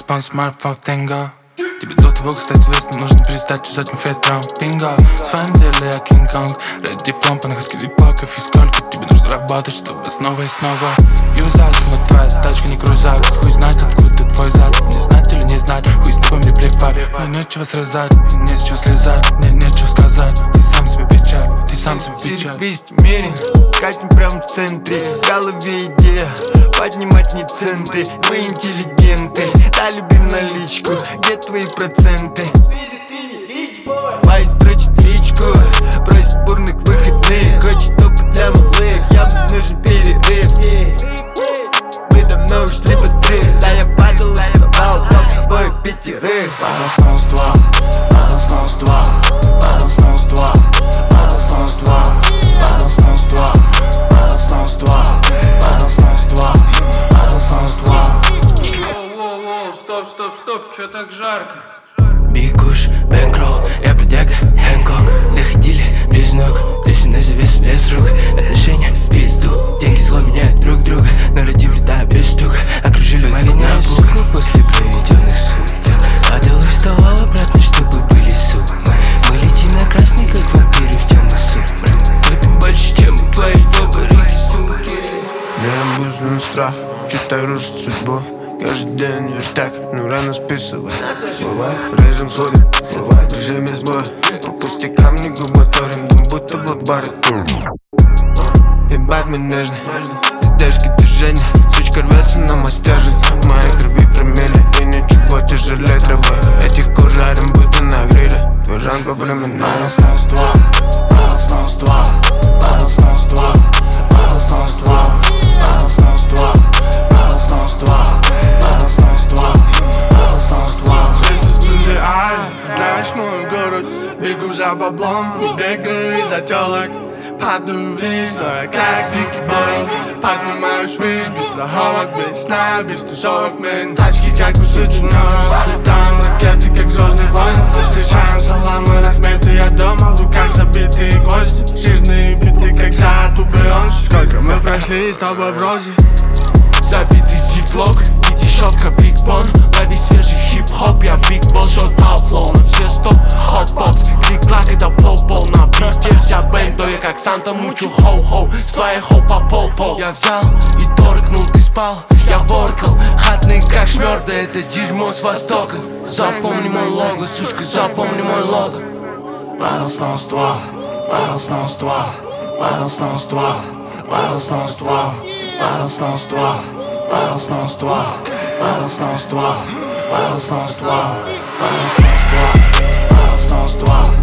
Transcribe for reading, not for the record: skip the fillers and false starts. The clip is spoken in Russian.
телефон, смартфон в тенго. Тебе для того, как стать известным, нужно перестать чесать мой фетром. Бинго, в своем деле я Кинг-Конг. Ради диплом по находке зипаков. И сколько тебе нужно работать, чтобы снова и снова юзать. Вот твоя тачка не крузак. Хуй знать, откуда твой зад. Не знать или не знать, хуй с тобой мне плевать. Мне нечего срезать, и не с чего слезать. Мне нечего сказать, ты сам себе печаль. Ты сам себе печаль. Весь мире, катим прям в центре. В голове идея, поднимать не центы. Мы интеллигенты, дали блин наличку. Где твои проценты? Байс дрочит личку, просит бурных выходных. Хочет опыт для малых, явно нужен перерыв. Мы давно ушли в отрыв. Да я падал и вставал, взял с собой пятерых. Пару снов с два, пару снов с два, пару снов с два, пару снов с два, пару снов с два, пару снов с два, пару снов с два, пару снов с два. Воу-воу-воу, стоп, чё так жарко? Биг Куш, Бэнкролл, я бродяга, Хэнкок. Доходили близнок, лесим на завес лес рук. Отношения в пизду, деньги зло меняют друг друга. Но люди влетают без стука, окружили мои на суку. После проведенных суток падал и вставал обратно, чтобы были суммы. Мы летим на красный, как вампиры в темный сумрак. Выпьем больше, чем твои выборы, сумки. Мне обуздан страх, читай рушит судьбу. Каждый день верстак, но рано списывать. Бывает в режим сводит, бывает в режиме сбоя. По пустякам не губаторим, дом будто блокбары. Ебать мы нежны, издержки движения. Сучка рвется на мастежи. В моей крови промели и ничего тяжелее травы. Этих кожарим будто на гриле. Движан по временам. Пару снов с два, пару снов с два, пару снов с два, пару снов с два, пару снов с два, пару снов с два, пару снов с два, пару снов с два. Здесь из студии ты знаешь мой город. Бегу за баблом, бегаю из-за телок. Падаю вниз, но я как дикий боров. Поднимаюсь ввысь, без страховок, без сна, без тусовок. Мен тачки как у сычинов. Летаем ракеты, как звездные войны. Встречаем саламы, рахметы, я дома. В руках забитые гвозди, жирные биты, как зад у Бейонсе. Сколько мы прошли с тобой в розе. Забитый зиплок и дешевка Биг Бон. Лови свежий хип-хоп, я Биг Босс. Шотал флоу на все 100, хотбокс. Клик-клак, это пол-пол на бите. Вся бэндо, я как Санта мучу хоу-хоу. С твоей хоу по пол-пол. Я взял и торкнул, ты спал, я воркал. Хатный как шмёрда, это дерьмо с востока. Запомни мой лого, сучка, запомни мой лого. Пару снов с два, пару снов с два, пару снов с два, пару снов с два, пару снов с два, пару снов с два, пару снов с два, пару снов с два, пару снов с два, пару снов с два.